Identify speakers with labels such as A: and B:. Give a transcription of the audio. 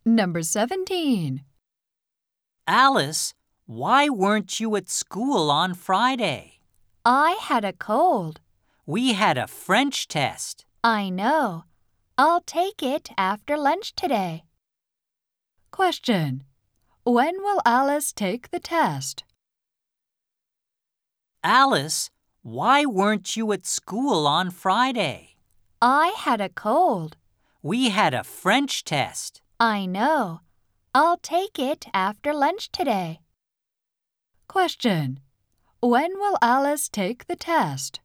A: Number 17.
B: Alice, why weren't you at school on Friday?
A: I had a cold.
B: We had a French test.
A: I know. I'll take it after lunch today. Question. When will Alice take the test?
B: Alice, why weren't you at school on Friday?
A: I had a cold.
B: We had a French test.
A: I know. I'll take it after lunch today. Question. When will Alice take the test?